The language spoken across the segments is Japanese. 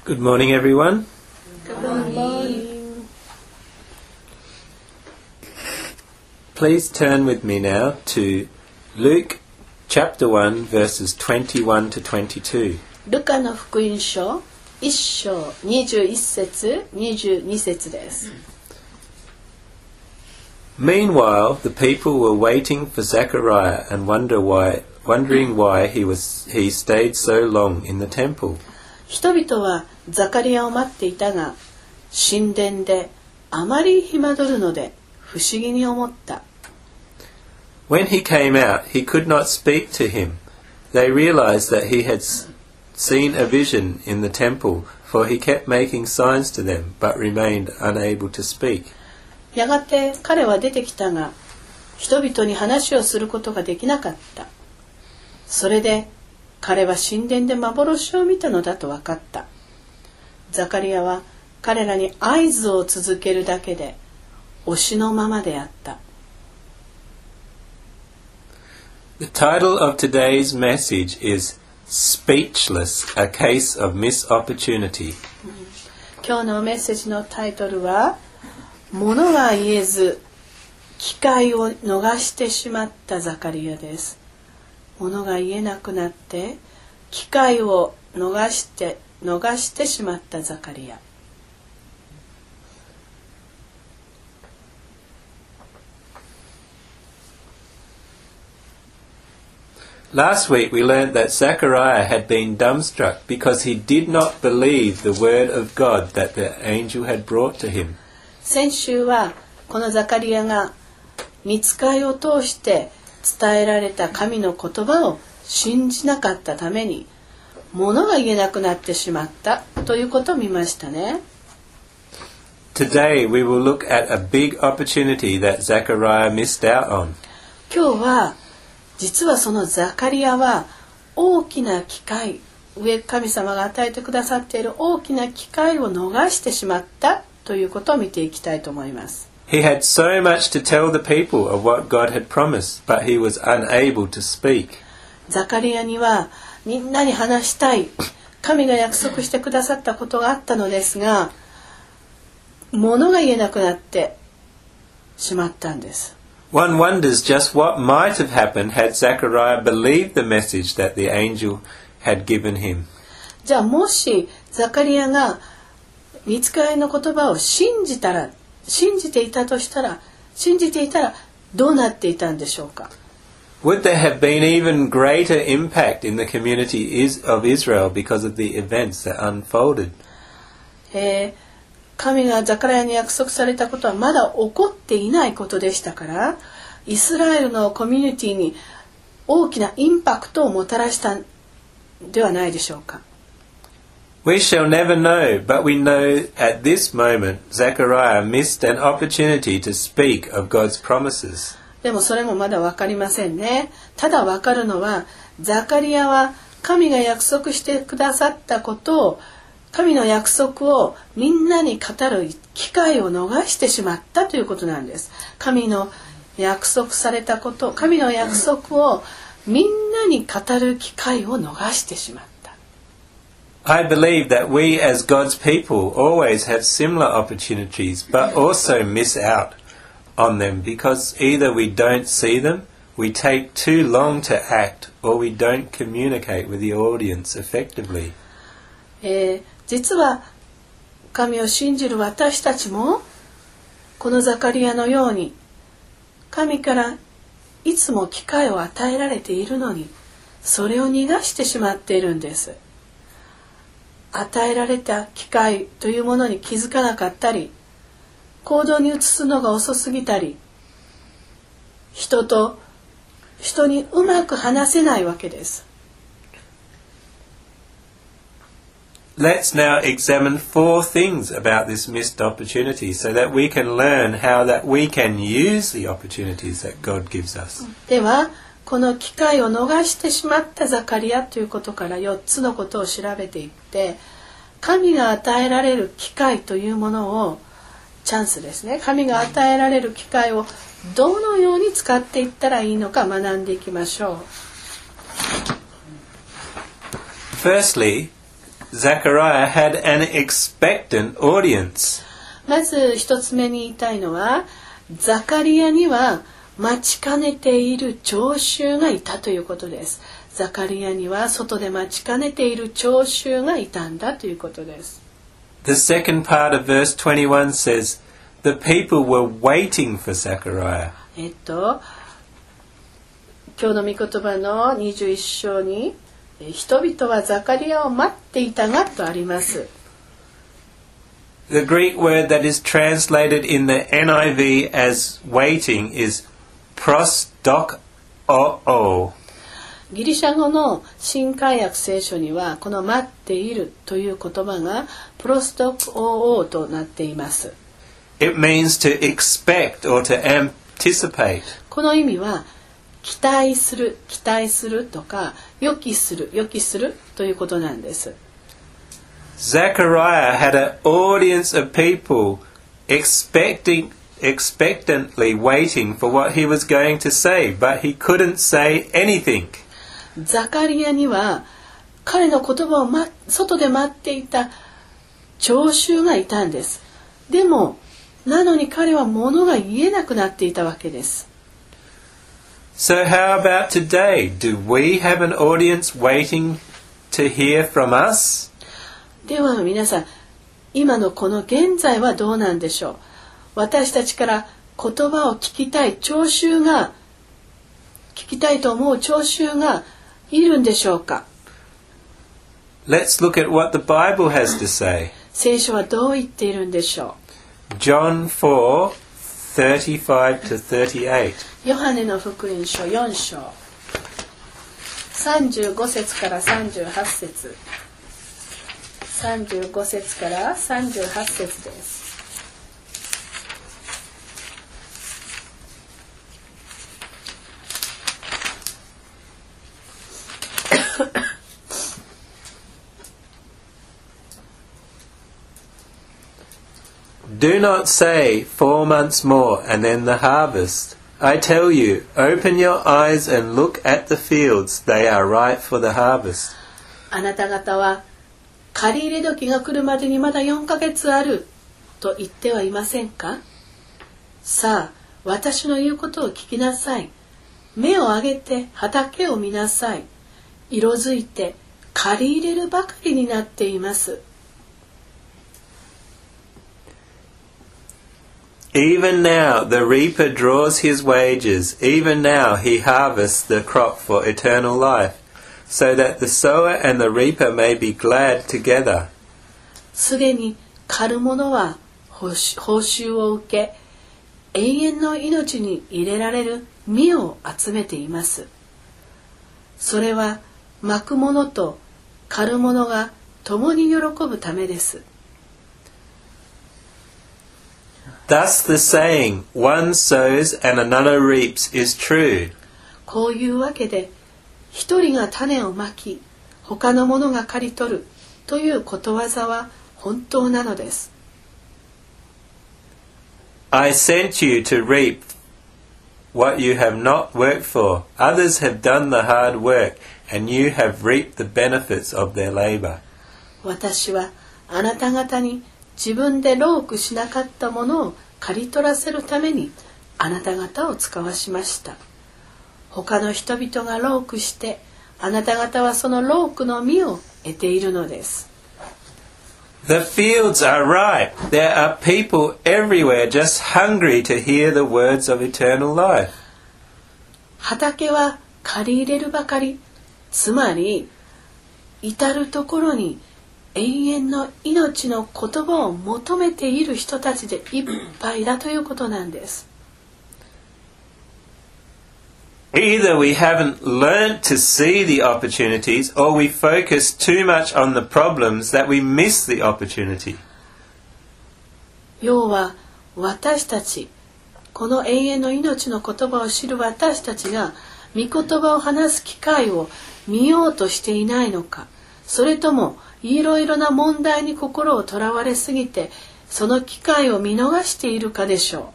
Good morning, everyone. Good morning. Please turn with me now to Luke chapter 1, verses 21 to 22. ルカの福音書1章21節22節です。 Meanwhile, the people were waiting for Zechariah and wondering why he stayed so long in the temple. 人々はザカリアを待っていたが、神殿であまり暇取るので不思議に思った。 When he came out, he could not speak to him. They realized that he had seen a vision in the temple, for he kept making signs to them, but remained unable to speak. やがて彼は出てきたが、人々に話をすることができなかった。それで彼は神殿で幻を見たのだと分かった。ザカリアは彼らに合図を続けるだけで押しのままであった。 The title of today's message is Speechless, a Case of Missed Opportunity. 今日のメッセージのタイトルは、物が言えず機会を逃してしまったザカリアです。物が言えなくなって機会を逃してしまったザカリア。 Last week we learned that Zechariah had been dumbstruck because he did not believe the word of God that the angel had brought to him. 先週はこのザカリアが御使いを通して伝えられた神の言葉を信じなかったために物が言えなくなってしまったということを見ましたね。 Today we will look at a big opportunity that Zechariah missed out on. 今日は実はそのザカリアは大きな機会、神様が与えてくださっている大きな機会を逃してしまったということを見ていきたいと思います。 He had so much to tell the people of what God had promised, but he was unable to speak. ザカリアにはみんなに話したい、神が約束してくださったことがあったのですが、物が言えなくなってしまったんです。 One wonders just what might have happened had Zechariah believed the message that the angel had given him. じゃあもしザカリアが御使いの言葉を信じていたどうなっていたんでしょうか。 Would there have been even greater impact in the community of Israel because of the events that unfolded? 神がザカリアに約束されたことはまだ起こっていないことでしたから、イスラエルのコミュニティに大きなインパクトをもたらしたんではないでしょうか。 We shall never know, but we know at this moment Zechariah missed an opportunity to speak of God's promises. でもそれもまだ分かりませんね。ただ分かるのは、ザカリアは神が約束してくださったことを、神の約束をみんなに語る機会を逃してしまったということなんです。神の約束されたこと、神の約束をみんなに語る機会を逃してしまった。 I believe that we as God's people always have similar opportunities, but also miss out on them because either we don't see them, we take too long to act, or we don't communicate with the audience effectively. 実は神を信じる私たちもこのザカリアのように神からいつも機会を与えられているのにそれを逃がしてしまっているんです。与えられた機会というものに気づかなかったり、行動に移すのが遅すぎたり、人にうまく話せないわけです。 Let's now examine 4 things about this missed opportunity so that we can learn how that we can use the opportunities that God gives us. では、この機会を逃してしまったザカリアということから4つのことを調べていって、神が与えられる機会というものを、チャンスですね。神が与えられる機会をどのように使っていったらいいのか学んでいきましょう。 Firstly, Zechariah had an expectant audience. まず一つ目に言いたいのは、ザカリアには待ちかねている聴衆がいたということです。ザカリアには外で待ちかねている聴衆がいたんだということです。 The second part of verse 21 says, the people were waiting for Zechariah. 今日の御言葉の21章に、人々はザカリアを待っていたがとあります。 The Greek word that is translated in the NIV as waiting is prosdokoo. ギリシャ語の新海訳聖書にはこの待っているという言葉がプロスドクオーとなっています。 It means to expect or to anticipate. この意味は期待するとか予期するということなんです。 Zechariah had an audience of people expectantly waiting for what he was going to say, but he couldn't say anything. ザカリアには彼の言葉を、外で待っていた聴衆がいたんです。でもなのに彼は物が言えなくなっていたわけです。 So how about today? Do we have an audience waiting to hear from us? では皆さん、今のこの現在はどうなんでしょう。私たちから言葉を聞きたいと思う聴衆がいるんでしょうか。 Let's look at what the Bible has to say. 聖書はどう言っているんでしょう。 John 4:35 to 38. ヨハネの福音書4章35節から38節35節から38節です。 Do not say 4 months more and then the harvest. I tell you, open your eyes and look at the fields. They are ripe for the harvest. あなた方は借り入れ時が来るまでにまだ4ヶ月あると言ってはいませんか。さあ、私の言うことを聞きなさい。目を上げて畑を見なさい。色づいて借り入れるばかりになっています。 Even now the reaper draws his wages. Even now he harvests the crop for eternal life, so that the sower and the reaper may be glad together. すでに狩る者は報酬を受け、永遠の命に入れられる実を集めています。それはまく者と狩る者が共に喜ぶためです。 Thus the saying, one sows and another reaps, is true. こういうわけで、一人が種をまき、他の者が刈り取るということわざは本当なのです。 I sent you to reap what you have not worked for. Others have done the hard work, and you have reaped the benefits of their labor. 私はあなた方に自分で労苦しなかったものを刈り取らせるためにあなた方を使わしました。他の人々が労苦してあなた方はその労苦の実を得ているのです。 The fields are ripe. There are people everywhere just hungry to hear the words of eternal life. 畑は借り入れるばかり、つまり至るところに永遠の命の言葉を求めている人たちでいっぱいだということなんです。 Either we haven't learnt to see the opportunities, or we focus too much on the problems that we miss the opportunity. 要は私たち、この永遠の命の言葉を知る私たちが御言葉を話す機会を見ようとしていないのか、それともいろいろな問題に心をとらわれすぎてその機会を見逃しているかでしょ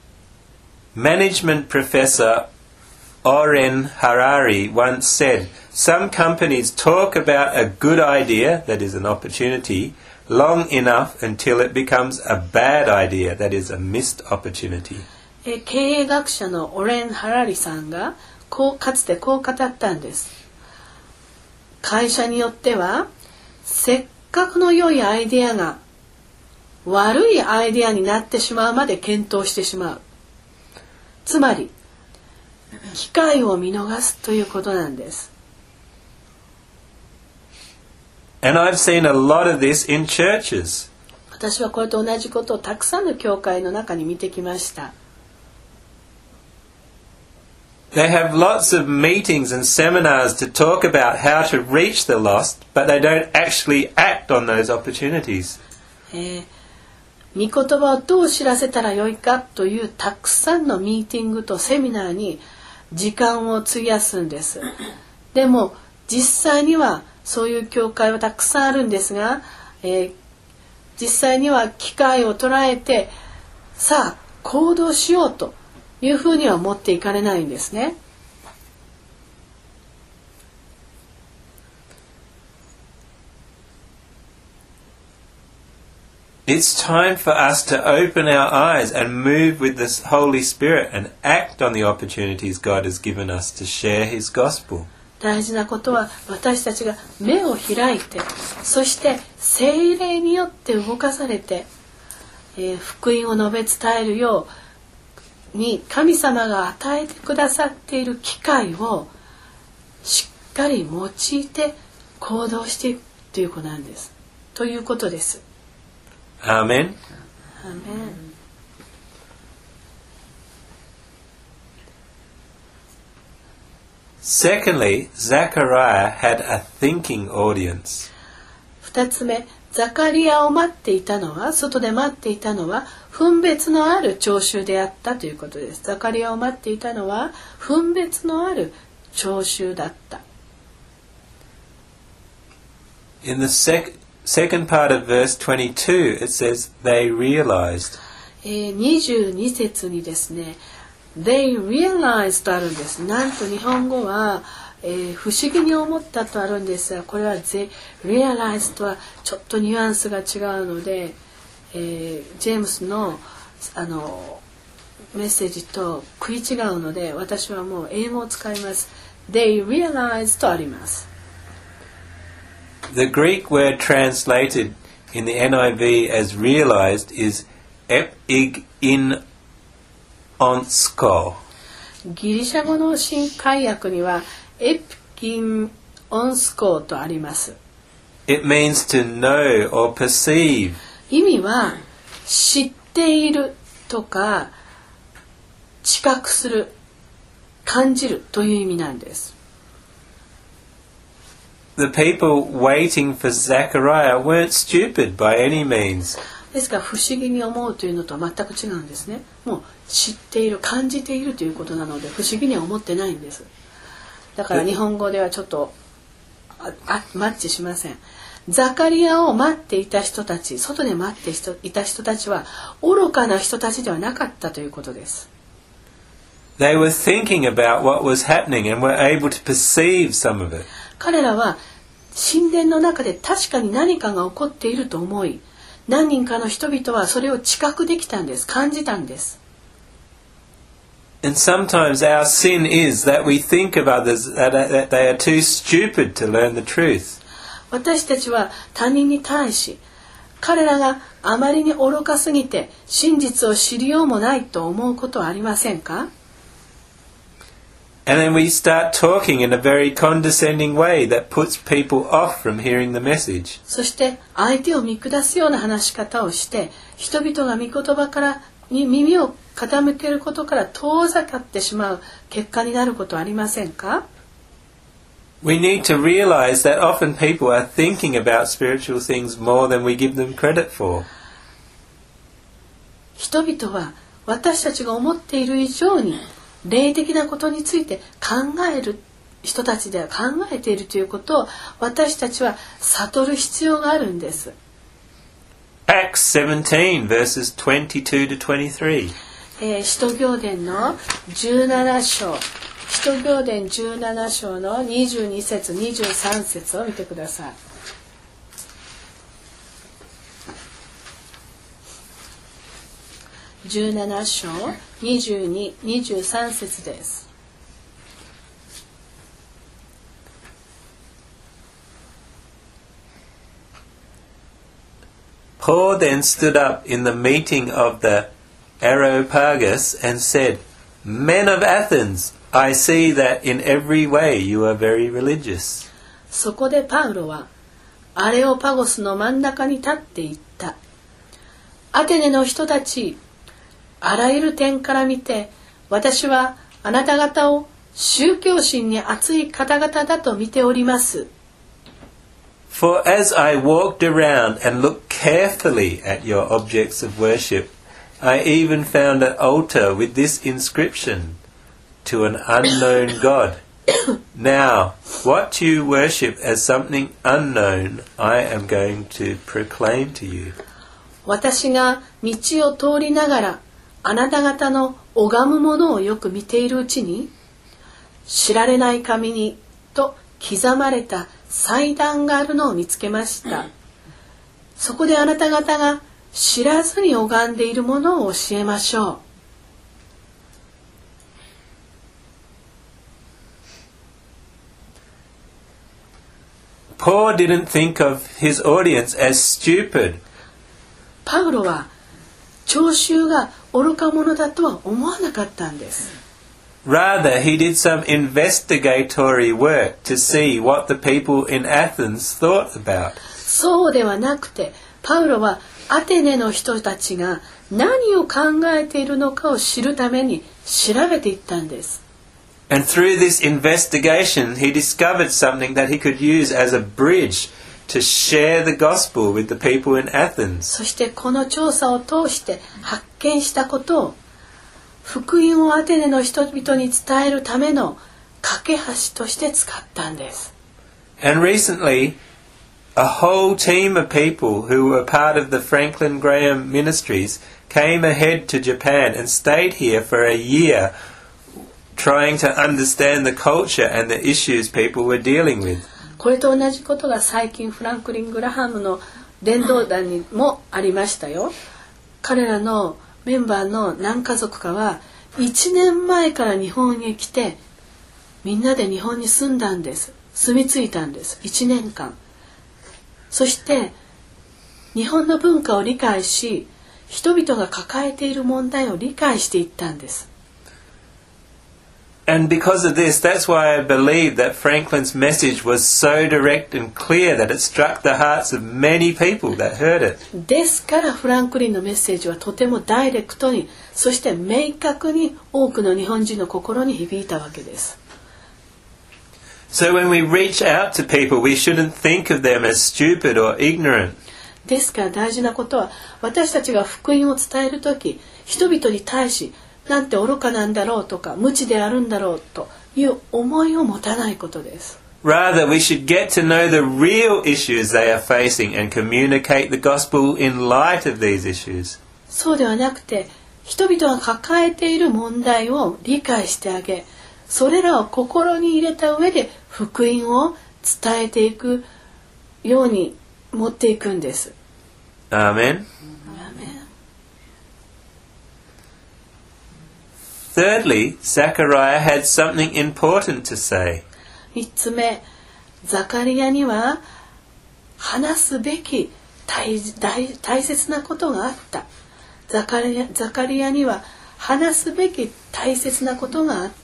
う。 Management professor Oren Harari once said, some companies talk about a good idea, that is an opportunity, long enough until it becomes a bad idea, that is a missed opportunity. 経営学者のオレン・ハラリさんがかつてこう語ったんです。会社によってはせっかくの良いアイデアが悪いアイデアになってしまうまで検討してしまう。つまり機会を見逃すということなんです。 And I've seen a lot of this in churches. 私はこれと同じことをたくさんの教会の中に見てきました。 They have lots of meetings and seminars to talk about how to reach the lost, but they don't actually act on those opportunities. 御言葉をどう知らせたらよいかというたくさんのミーティングとセミナーに時間を費やすんです。でも実際にはそういう教会はたくさんあるんですが、実際には機会を捉えてさあ行動しようというふうには持っていかれないんですね。 It's time for us to open our eyes and move with the Holy Spirit and act on the opportunities God has given us to share His gospel. 大事なことは私たちが目を開いて、そして聖霊によって動かされて、福音を述べ伝えるように神様が与えてくださっている機会をしっかり用いて行動していくということなんです。ということです。 Amen. Amen. Secondly, Zechariah had a thinking audience. 2つ目、ザカリアを待っていたのは、外で待っていたのは分別のある聴衆であったということです。ザカリアを待っていたのは分別のある聴衆だった。 In the second part of verse 22, it says, they realized. 22節にですね、they realized とあるんです。なんと日本語は、不思議に思ったとあるんですが、これは they realized とはちょっとニュアンスが違うので、ジェームスの、メッセージと食い違うので、私はもう英語を使います。they realized とあります。 The Greek word translated in the NIV as realized is epigin onsko. ギリシャ語の新海訳にはエピギンオンスコとあります。 It means to know or perceive. 意味は知っているとか知覚する、感じるという意味なんです。 The people waiting for Zechariah weren't stupid by any means. ですから不思議に思うというのとは全く違うんですね。もう知っている、感じているということなので不思議には思ってないんです。だから日本語ではちょっとマッチしません。ザカリアを待っていた人たち、外で待っていた人たちは愚かな人たちではなかったということです。 They were thinking about what was happening and were able to perceive some of it. 彼らは神殿の中で確かに何かが起こっていると思い、何人かの人々はそれを知覚できたんです。感じたんです。 And sometimes our sin is that we think of others that they are too stupid to learn the truth. 私たちは他人に対し、彼らがあまりに愚かすぎて真実を知りようもないと思うことはありませんか？ And then we start talking in a very condescending way that puts people off from hearing the message. そして相手を見下すような話し方をして、人々が御言葉からに耳を傾けることから遠ざかってしまう結果になることはありませんか？ We need to realize that often people are thinking about spiritual things more than we give them credit for. 人々は私たちが思っている以上に霊的なことについて考える人たちでは考えているということを私たちは悟る必要があるんです。 Acts 17 verses 22 to 23. 使徒行伝の17章使徒行伝17章の22節23節を見てください。17章22、23節です。 Paul then stood up in the meeting of the Areopagus and said, Men of Athens, I see that in every way you are very religious. そこでパウロはアレオパゴスの真ん中に立っていった。アテネの人たち、あらゆる点から見て、私はあなた方を宗教心に熱い方々だと見ております。 For as I walked around and looked carefully at your objects of worship, I even found an altar with this inscription, To an unknown God. Now, what you worship as something unknown, I am going to proclaim to you. 私が道を通りながら、あなた方の拝むものをよく見ているうちに、知られない紙にと刻まれた祭壇があるのを見つけました。そこであなた方が知らずに拝んでいるものを教えましょう。 Paul didn't think of his audience as stupid. パウロは聴衆が愚か者だとは思わなかったんです。 Rather, he did some investigatory work to see what the people in Athens thought about. そうではなくて、パウロはアテネの人たちが何を考えているのかを知るために調べていったんです。 And through this investigation, he discovered something that he could use as a bridge to share the gospel with the people in Athens. そしてこの調査を通して発見したことを、福音をアテネの人々に伝えるための架け橋として使ったんです。 And recently, a whole team of people who were part of the Franklin Graham Ministries came ahead to Japan and stayed here for a year trying to understand the culture and the issues people were dealing with. これと同じことが最近フランクリン・グラハムの伝道団にもありましたよ。彼らのメンバーの何家族かは1年前から日本に来て、みんなで日本に住んだんです。住み着いたんです。1年間。そして日本の文化を理解し、人々が抱えている問題を理解していったんです。 And because of this, that's why I believe that Franklin's message was so direct and clear that it struck the hearts of many people that heard it. ですからフランクリンのメッセージはとてもダイレクトに、そして明確に多くの日本人の心に響いたわけです。 So when we reach out to people, we shouldn't think of them as stupid or ignorant. ですから大事なことは、私たちが福音を伝えるとき、人々に対し、なんて愚かなんだろうとか無知であるんだろうという思いを持たないことです。 Rather, we should get to know the real issues they are facing and communicate the gospel in light of these issues. そうではなくて、人々が抱えている問題を理解してあげ、それらを心に入れた上で福音を伝えていくように持っていくんです。 Amen. Thirdly, Zechariah had something important to say. 3つ目、ザカリアには話すべき大切なことがあった。ザカリアには話すべき大切なことがあった。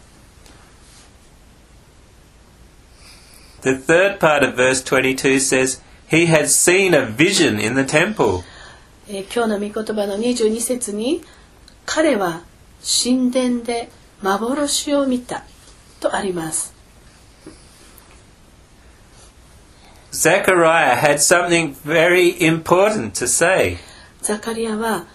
The third part of verse 22 says, he had seen a vision in the temple. 今日の御言葉の22節に、彼は神殿で幻を見たとあります。 Zechariah had something very important to say. ザカリアは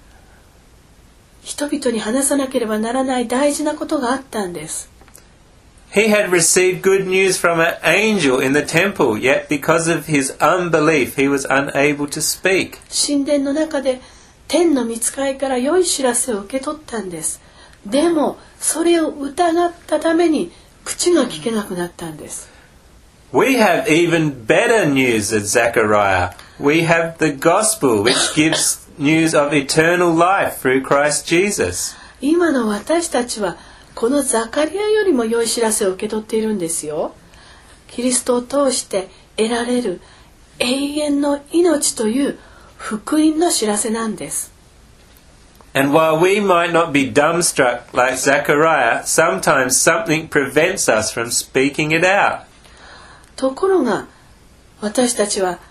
人々に話さなければならない大事なことがあったんです。 He had received good news from an angel in the temple, yet because of his unbelief, he was unable to speak. 神殿の中で天の御使いから良い知らせを受け取ったんです。 でもそれを疑ったために口が聞けなくなったんです。 We have even better news than Zechariah. We have the gospel which gives news of eternal life through Christ Jesus. 今の私たちはこのザカリアよりも良い知らせを受け取っているんですよ。キリストを通して得られる永遠の命という福音の知らせなんです。 And while we might not be dumbstruck like Zechariah, sometimes something prevents us from speaking it out. ところが私たちは、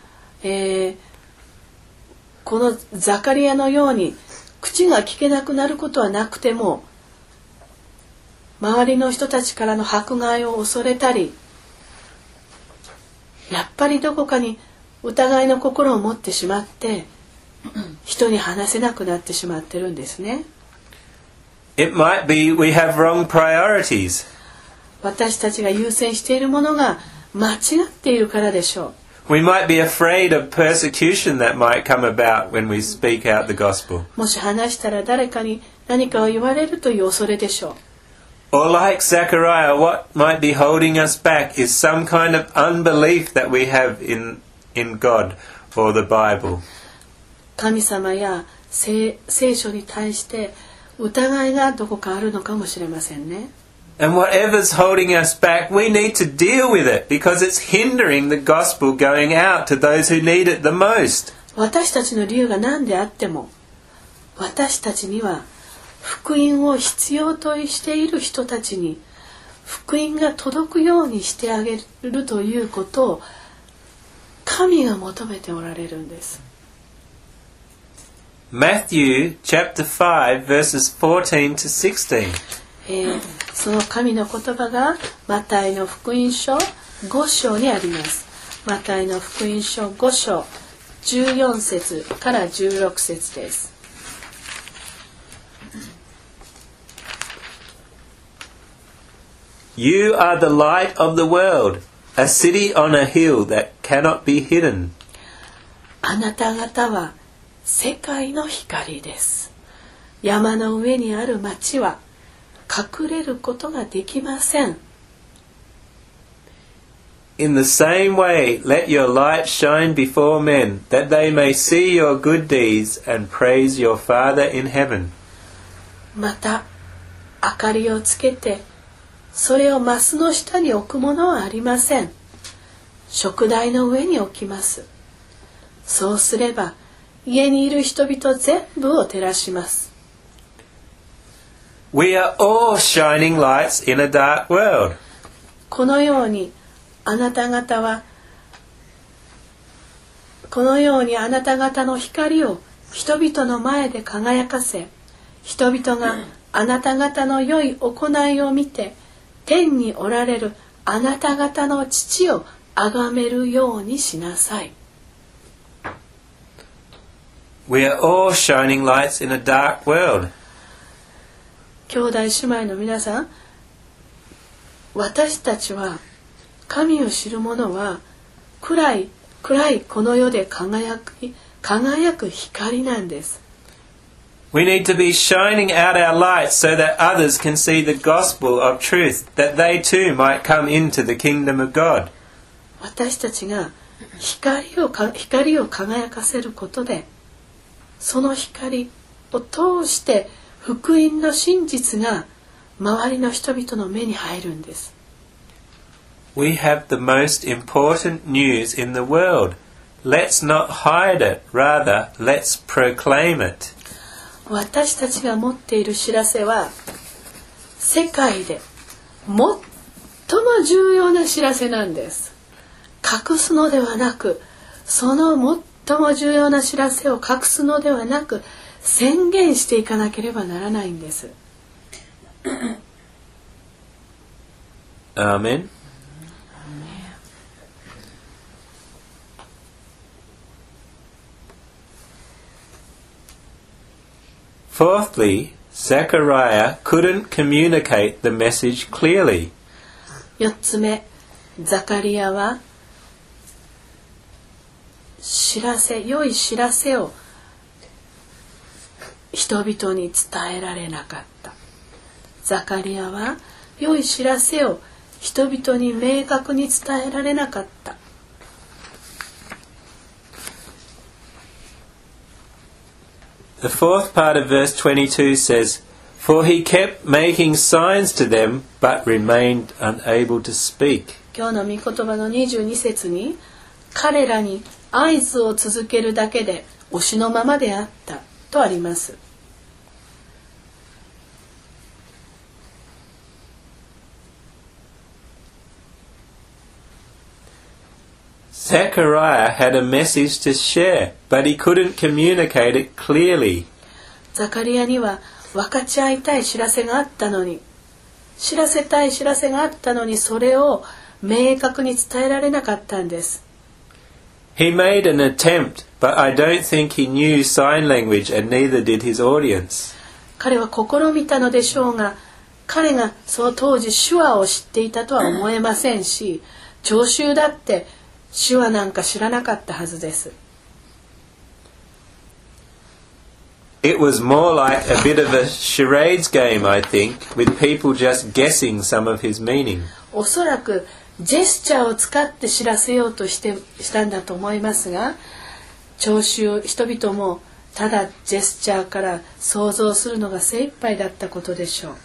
このザカリアのように口が聞けなくなることはなくても、周りの人たちからの迫害を恐れたり、やっぱりどこかに疑いの心を持ってしまって人に話せなくなってしまってるんですね。 It might be we have wrong priorities. 私たちが優先しているものが間違っているからでしょう。 We might be afraid of persecution that might come about when we speak out the gospel. もし話したら誰かに何かを言われるという恐れでしょう。 Or like Zechariah, what might be holding us back is some kind of unbelief that we have in God or the Bible. 神様や聖書に対して疑いがどこかあるのかもしれませんね。 And whatever's holding us back, we need to deal with it because it's hindering the gospel going out to those who need it the most. 私たちの理由が何であっても、私たちには福音を必要としている人たちに福音が届くようにしてあげるということを神が求めておられるんです。 Matthew chapter 5 verses 14 to 16. その神の言葉がマタイの福音書5章にあります。マタイの福音書5章14節から16節です。 You are the light of the world, a city on a hill that cannot be hidden. あなた方は世界の光です。山の上にある町は隠れることができません。 In the same way, let your light shine before men, that they may see your good deeds and praise your Father in heaven. また明かりをつけてそれをマスの下に置くものはありません。食台の上に置きます。そうすれば家にいる人々全部を照らします。 We are all shining lights in a dark world. このようにあなた方の光を人々の前で輝かせ、人々があなた方の良い行いを見て天におられるあなた方の父を崇めるようにしなさい。 We are all shining lights in a dark world. 兄弟姉妹の皆さん、私たちは神を知る者は暗いこの世で輝く光なんです。 We need to be shining out our lights so that others can see the gospel of truth, that they too might come into the kingdom of God. 私たちが光を輝かせることで、その光を通して福音の真実が周りの人々の目に入るんです。 We have the most important news in the world. Let's not hide it, rather let's proclaim it. 私たちが持っている知らせは世界で最も重要な知らせなんです。隠すのではなく、その最も重要な知らせを隠すのではなく、宣言していかなければならないんです。 アーメン。Fourthly, Zechariah couldn't communicate the message clearly. 4つ目、ザカリアは良い知らせを人々に伝えられなかった。 ザカリアは良い知らせを人々に明確に伝えられなかった。 The fourth part of verse 22 says, For he kept making signs to them, but remained unable to speak. 今日の御言葉の22節に、彼らに合図を続けるだけで押しのままであったとあります。 Zechariah had a message to share, but he couldn't communicate it clearly. ザカリアには分かち合いたい知らせがあったのに、知らせたい知らせがあったのに、それを明確に伝えられなかったんです。 He made an attempt, but I don't think he knew sign language, and neither did his audience. 彼は試みたのでしょうが、彼がその当時手話を知っていたとは思えませんし、聴衆だって手話なんか知らなかったはずです。 It was more like a bit of a charades game, I think, with people just guessing some of his meaning. おそらくジェスチャーを使って知らせようとしたんだと思いますが、聴衆人々もただジェスチャーから想像するのが精一杯だったことでしょう。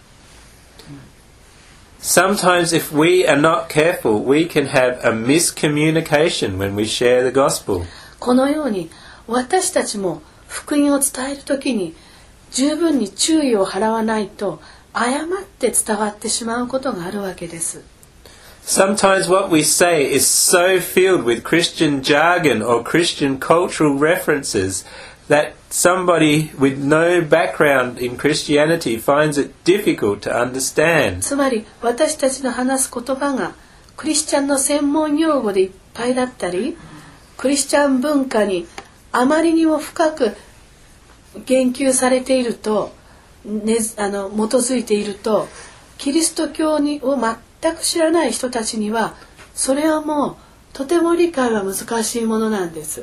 Sometimes if we are not careful, we can have a miscommunication when we share the gospel. このように私たちも福音を伝えるときに十分に注意を払わないと誤って伝わってしまうことがあるわけです。 Sometimes what we say is so filled with Christian jargon or Christian cultural references that somebody with no background in Christianity finds it difficult to understand. つまり私たちの話す言葉がクリスチャンの専門用語でいっぱいだったり、クリスチャン文化にあまりにも深く言及されていると、基づいていると、キリスト教を全く知らない人たちにはそれはもうとても理解は難しいものなんです。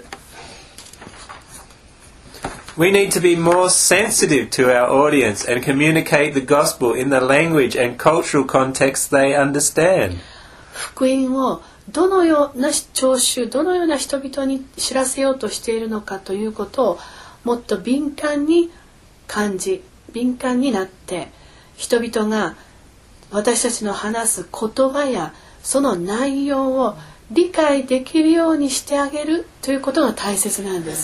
We need to be more sensitive to our audience and communicate the gospel in the language and cultural context they understand. 福音をどのような聴衆、どのような人々に知らせようとしているのかということをもっと敏感に感じ、敏感になって人々が私たちの話す言葉やその内容を理解できるようにしてあげるということが大切なんです。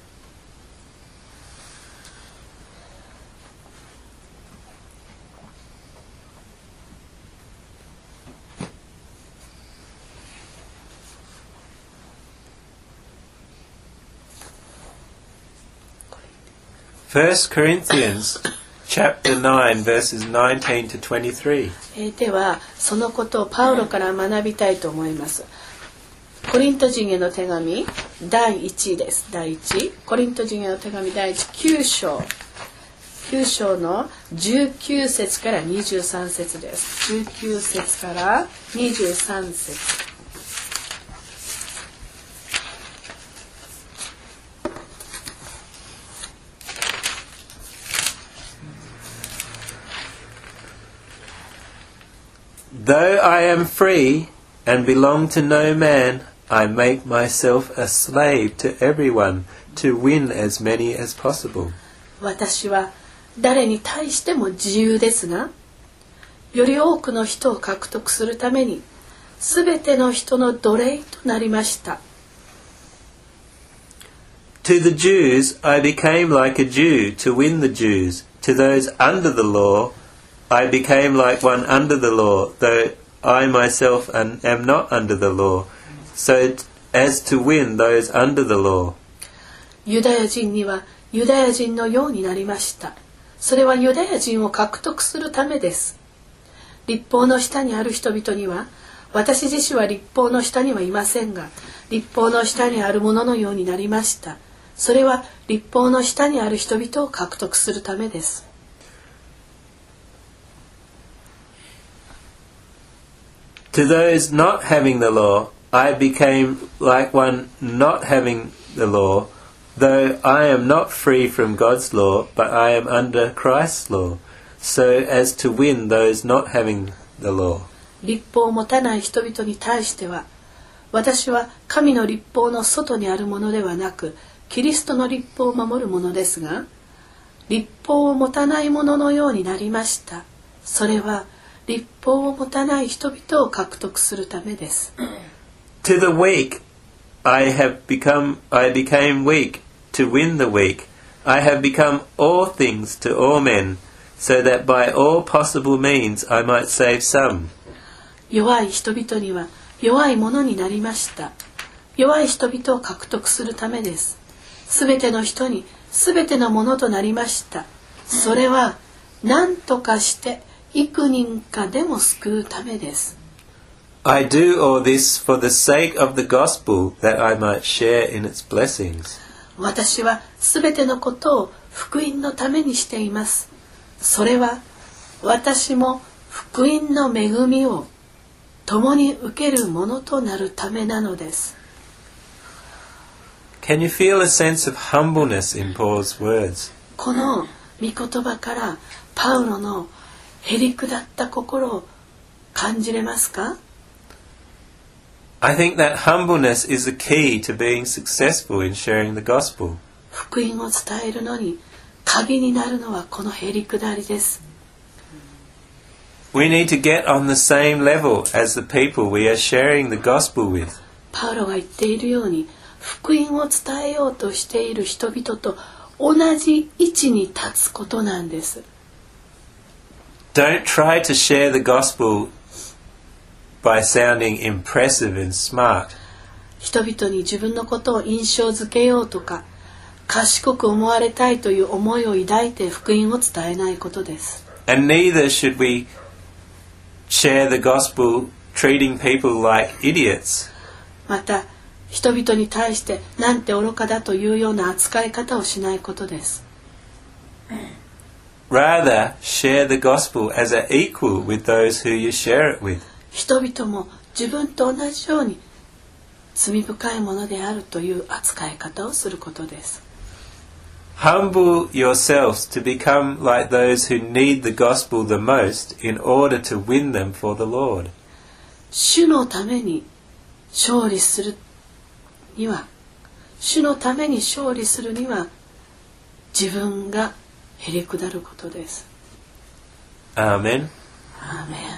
First Corinthians chapter 9 verses 19 to 23. ではそのことをパウロから学びたいと思います。コリント人への手紙第1です。第1コリント人への手紙第1 9章の19節から23節です。19節から23節。 Though I am free and belong to no man, I make myself a slave to everyone to win as many as possible. 私は誰に対しても自由ですが、より多くの人を獲得するために、すべての人の奴隷となりました。 To the Jews I became like a Jew to win the Jews. To those under the law, I became like one under the law, though I myself am not under the law, so as to win those under the law. ユダヤ人にはユダヤ人のようになりました。それはユダヤ人を獲得するためです。律法の下にある人々には、私自身は律法の下にはいませんが、律法の下にあるもののようになりました。それは律法の下にある人々を獲得するためです。 To those not having the law, I became like one not having the law, though I am not free from God's law, but I am under Christ's law, so as to win those not having the law. 律法を持たない人々に対しては、私は神の律法の外にあるものではなく、キリストの律法を守るものですが、律法を持たないもののようになりました。それは律法を持たない人々を獲得するためです。 To the weak, I became weak to win the weak. I have become all things to all men, so that by all possible means I might save some. 弱い人々には弱いものになりました。弱い人々を獲得するためです。すべての人にすべてのものとなりました。それは何とかして幾人かでも救うためです。 I do all this for the sake of the gospel, that I might share in its blessings. 私はすべてのことを福音のためにしています。それは私も福音の恵みを共に受けるものとなるためなのです。 Can you feel a sense of humbleness in Paul's words? この御言葉からパウロのへりくだった心を感じれますか？ I think that humbleness is the key to being successful in sharing the gospel. 福音を伝えるのに鍵になるのはこのへりくだりです。 We need to get on the same level as the people we are sharing the gospel with. パウロが言っているように、福音を伝えようとしている人々と同じ位置に立つことなんです。 Don't try to share the gospel by sounding impressive and smart. 人々に自分のことを印象づけようとか、賢く思われたいという思いを抱いて福音を伝えないことです。 And neither should we share the gospel treating people like idiots. また、人々に対してなんて愚かだというような扱い方をしないことです。 Rather, share the gospel as an equal with those who you share it with. 人々も自分と同じように罪深いものであるという扱い方をすることです。 Humble yourselves to become like those who need the gospel the most in order to win them for the Lord. 主のために勝利するには、主のために勝利するには、自分がへりくだることです。 Amen. アーメン。